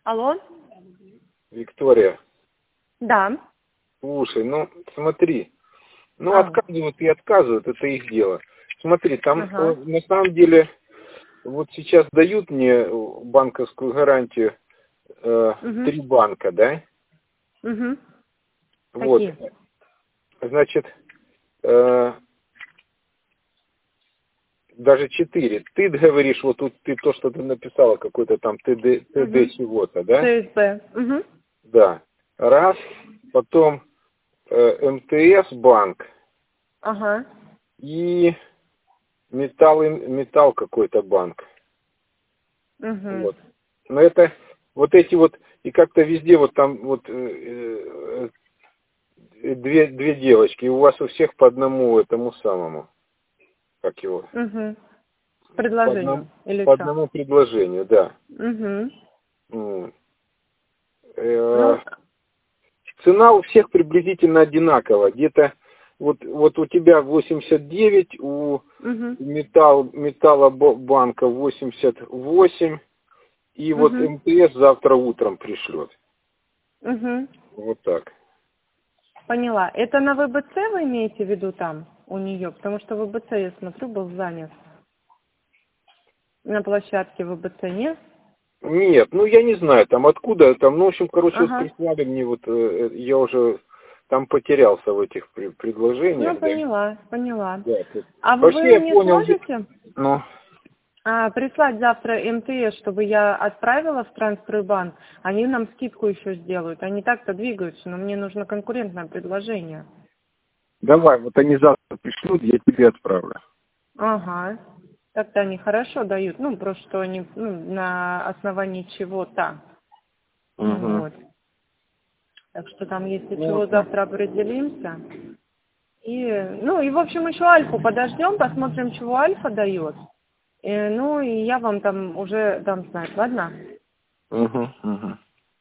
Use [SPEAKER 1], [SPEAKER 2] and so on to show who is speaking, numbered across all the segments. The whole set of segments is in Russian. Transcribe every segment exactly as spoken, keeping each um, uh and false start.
[SPEAKER 1] Алло?
[SPEAKER 2] Виктория,
[SPEAKER 1] Да.
[SPEAKER 2] слушай, ну смотри, ну
[SPEAKER 1] А.
[SPEAKER 2] отказывают и отказывают, это их дело. Смотри, там
[SPEAKER 1] Ага.
[SPEAKER 2] э, на самом деле вот сейчас дают мне банковскую гарантию э,
[SPEAKER 1] Угу.
[SPEAKER 2] три банка, да?
[SPEAKER 1] Угу.
[SPEAKER 2] Вот,
[SPEAKER 1] Какие?
[SPEAKER 2] значит, э, даже четыре. Ты говоришь, вот тут ты то, что ты написала, какой-то там ТД,
[SPEAKER 1] Угу.
[SPEAKER 2] ТД чего-то, да?
[SPEAKER 1] ТСБ. Угу.
[SPEAKER 2] Да. Раз, потом э, МТС банк
[SPEAKER 1] Ага.
[SPEAKER 2] и металл, металл какой-то банк.
[SPEAKER 1] Угу.
[SPEAKER 2] Вот. Но это вот эти вот, и как-то везде вот там вот э, э, две, две девочки, и у вас у всех по одному этому самому, как его,
[SPEAKER 1] Угу.
[SPEAKER 2] по одному,
[SPEAKER 1] Предложению. Или
[SPEAKER 2] по
[SPEAKER 1] что?
[SPEAKER 2] одному предложению, да.
[SPEAKER 1] Угу.
[SPEAKER 2] М. Э,
[SPEAKER 1] Ну,
[SPEAKER 2] Цена у всех приблизительно одинакова, где-то вот, вот у тебя восемьдесят девять, у
[SPEAKER 1] угу.
[SPEAKER 2] металл, металлобанка восемьдесят восемь, и вот
[SPEAKER 1] Угу.
[SPEAKER 2] МТС завтра утром пришлет.
[SPEAKER 1] Угу.
[SPEAKER 2] Вот так.
[SPEAKER 1] Поняла. Это на ВБЦ вы имеете в виду там, у нее? Потому что ВБЦ, я смотрю, был занят. На площадке ВБЦ нет?
[SPEAKER 2] Нет, ну я не знаю, там откуда, там, ну, в общем, короче, вот
[SPEAKER 1] Ага.
[SPEAKER 2] прислали мне вот, э, я уже там потерялся в этих при-
[SPEAKER 1] Ну,
[SPEAKER 2] предложениях, да.
[SPEAKER 1] поняла, поняла.
[SPEAKER 2] Да, тут.
[SPEAKER 1] А
[SPEAKER 2] Вообще
[SPEAKER 1] вы
[SPEAKER 2] я
[SPEAKER 1] мне
[SPEAKER 2] понял, где-
[SPEAKER 1] сможете
[SPEAKER 2] ну,
[SPEAKER 1] а, прислать завтра МТС, чтобы я отправила в Трансстройбанк? Они нам скидку еще сделают. Они так-то двигаются, но мне нужно конкурентное предложение.
[SPEAKER 2] давай, вот они завтра пришлют, я тебе отправлю.
[SPEAKER 1] Ага. Так-то они хорошо дают. Ну, просто что они ну, на основании чего-то.
[SPEAKER 2] Угу.
[SPEAKER 1] Вот. Так что там, если
[SPEAKER 2] Ну,
[SPEAKER 1] чего,
[SPEAKER 2] вот так.
[SPEAKER 1] завтра определимся. И, ну, и, в общем, еще Альфу подождем, посмотрим, чего Альфа дает. Э, ну, и я вам там уже дам знать, ладно?
[SPEAKER 2] Угу, угу.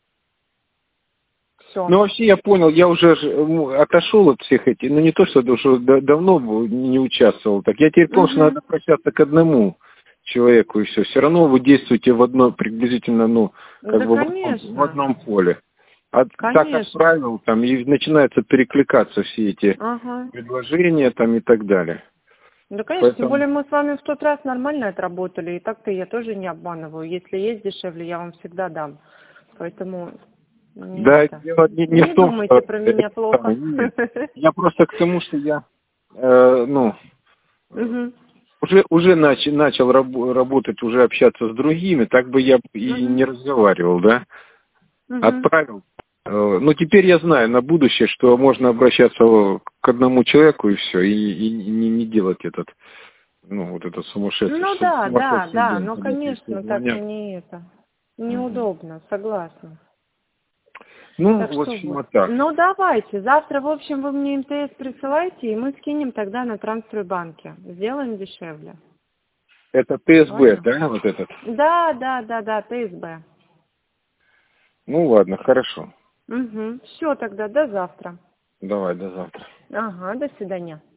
[SPEAKER 1] Все.
[SPEAKER 2] Ну, вообще, я понял, я уже ж, ну, отошел от всех этих, ну, не то, что уже да- давно был, не участвовал, так я теперь понял, что
[SPEAKER 1] Угу.
[SPEAKER 2] надо обращаться к одному человеку, и все. Все равно вы действуете в одной, приблизительно, ну, как
[SPEAKER 1] Да,
[SPEAKER 2] бы в одном, в
[SPEAKER 1] конечно.
[SPEAKER 2] одном поле. А так
[SPEAKER 1] Конечно.
[SPEAKER 2] отправил, там, и начинаются перекликаться все эти
[SPEAKER 1] Ага.
[SPEAKER 2] предложения, там, и так далее.
[SPEAKER 1] Да, конечно, тем
[SPEAKER 2] Поэтому,
[SPEAKER 1] более мы с вами в тот раз нормально отработали, и так-то я тоже не обманываю. Если есть дешевле, я вам всегда дам. Поэтому не
[SPEAKER 2] да,
[SPEAKER 1] это.
[SPEAKER 2] дело не, не
[SPEAKER 1] Не
[SPEAKER 2] в том, что
[SPEAKER 1] думайте про
[SPEAKER 2] это
[SPEAKER 1] меня плохо.
[SPEAKER 2] самое, нет. Я просто к тому, что я, э, ну,
[SPEAKER 1] Угу.
[SPEAKER 2] Уже, уже нач, начал раб, работать, уже общаться с другими, так бы я и
[SPEAKER 1] Угу.
[SPEAKER 2] не разговаривал, да?
[SPEAKER 1] Угу.
[SPEAKER 2] Отправил. Э, Ну, теперь я знаю на будущее, что можно обращаться к одному человеку и все, и, и не, не делать этот, ну, вот этот сумасшедший,
[SPEAKER 1] Ну
[SPEAKER 2] сум-
[SPEAKER 1] да, да,
[SPEAKER 2] сумасшедший
[SPEAKER 1] да,
[SPEAKER 2] дом,
[SPEAKER 1] ну
[SPEAKER 2] когда тебе все
[SPEAKER 1] конечно, так
[SPEAKER 2] звонят.
[SPEAKER 1] не это.
[SPEAKER 2] Мгм.
[SPEAKER 1] Неудобно, согласна.
[SPEAKER 2] Ну,
[SPEAKER 1] Так
[SPEAKER 2] в
[SPEAKER 1] что
[SPEAKER 2] общем,
[SPEAKER 1] вот.
[SPEAKER 2] вот так.
[SPEAKER 1] Ну давайте, завтра, в общем, вы мне МТС присылайте, и мы скинем тогда на Трансстройбанке. Сделаем дешевле.
[SPEAKER 2] Это ТСБ,
[SPEAKER 1] Ладно?
[SPEAKER 2] да, вот этот?
[SPEAKER 1] Да, да, да, да, ТСБ.
[SPEAKER 2] Ну, ладно, хорошо.
[SPEAKER 1] Угу. Все тогда, до завтра.
[SPEAKER 2] Давай, до завтра.
[SPEAKER 1] Ага, до свидания.